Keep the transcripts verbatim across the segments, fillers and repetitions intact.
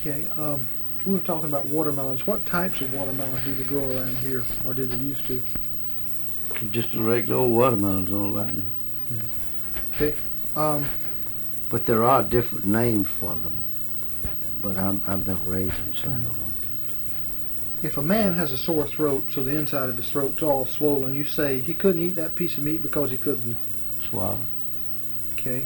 Okay, um, we were talking about watermelons. What types of watermelons do they grow around here, or do they used to? Just a regular old watermelons, all that. Okay, um, But there are different names for them. But I'm, I've never raised them, so I don't know. if a man has a sore throat, so the inside of his throat's all swollen, you say he couldn't eat that piece of meat because he couldn't. Swallow. Okay.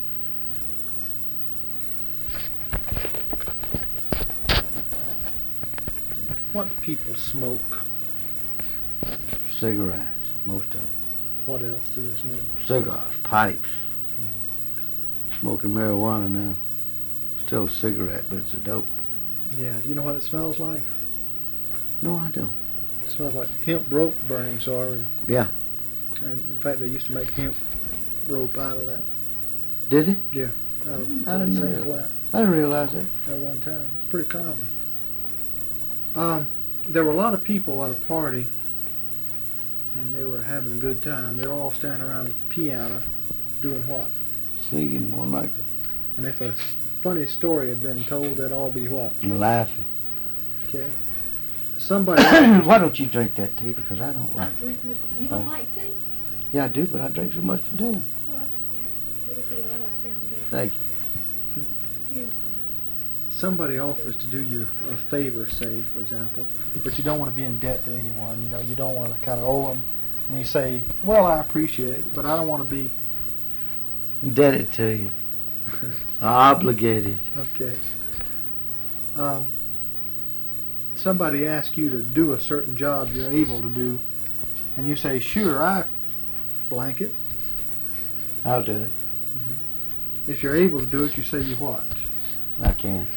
What do people smoke? Cigarettes, most of them. What else do they smoke? Cigars, pipes. Smoking marijuana now. Still a cigarette, but it's a dope. Yeah, do you know what it smells like? No, I don't. It smells like hemp rope burning, sorry. Yeah. And in fact, they used to make hemp rope out of that. Did it? Yeah. Out of I didn't that same know. plant I didn't realize that. at one time. It's pretty common. Um, there were a lot of people at a party, and they were having a good time. They were all standing around the piano, doing what? Singing more like it. And if a funny story had been told, that'd all be what? And laughing. Okay. Somebody. Why don't you drink that tea? Because I don't I like it. drink it. You don't Right. like tea? Yeah, I do, but I drink so much for dinner. Well, that's okay. It'll be all right down there. Thank you. Excuse me. Somebody offers to do you a favor, say, for example, but you don't want to be in debt to anyone. You know, you don't want to kind of owe them, and you say, "Well, I appreciate it, but I don't want to be." Indebted to you. Obligated. Okay. Um, somebody asks you to do a certain job you're able to do, and you say, "Sure, I blank it." I'll do it. If you're able to do it, you say you what? I can.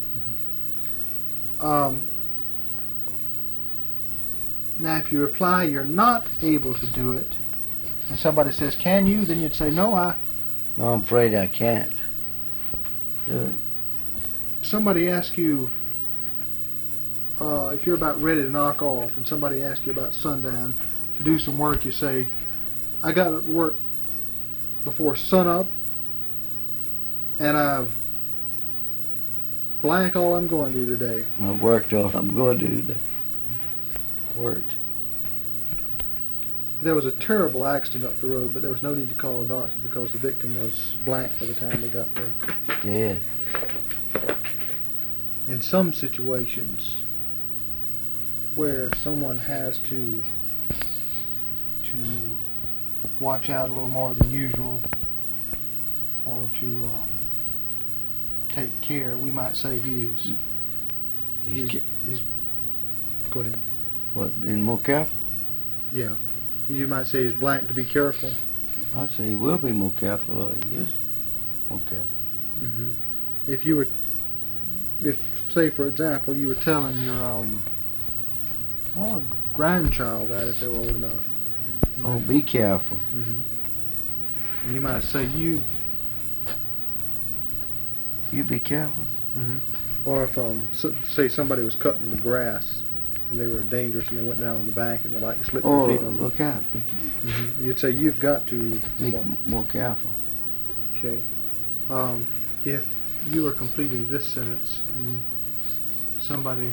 Um, now, if you reply you're not able to do it, and somebody says, "Can you?" then you'd say, "No, I." No, I'm afraid I can't do it. Somebody asks you uh, if you're about ready to knock off, and somebody asks you about sundown to do some work, you say, "I got to work before sunup, and I've blank all I'm going to do today." I've worked all I'm going to do today. Worked. There was a terrible accident up the road, but there was no need to call a doctor because the victim was blank by the time they got there. Dead. In some situations where someone has to to watch out a little more than usual, or to um, take care, we might say he's He's, he's, ca- he's go ahead. what, being more careful? Yeah, you might say he's blank to be careful. I'd say he will be more careful, or he is more careful. Mm-hmm. If you were, if say for example, you were telling your um, well, grandchild that if they were old enough. Oh, be careful. Mm-hmm. And you might say you. You be careful. Mm-hmm. Or if um, so, say somebody was cutting the grass and they were dangerous and they went down on the bank and they like to slip Oh, their feet on. look out. Be, Mm-hmm. You'd say you've got to. be Well, more careful. okay. Um, if you were completing this sentence and somebody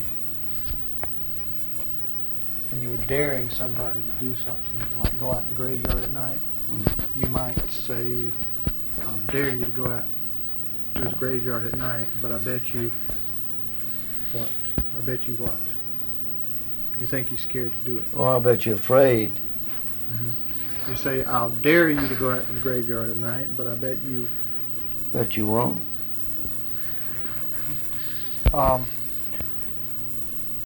and you were daring somebody to do something like go out in the graveyard at night, Mm. you might say, "I'll dare you to go out to the graveyard at night, but I bet you what? I bet you what? You think he's scared to do it." Oh, I bet you're afraid. You say, "I'll dare you to go out to the graveyard at night, but I bet you." Bet you won't. Um,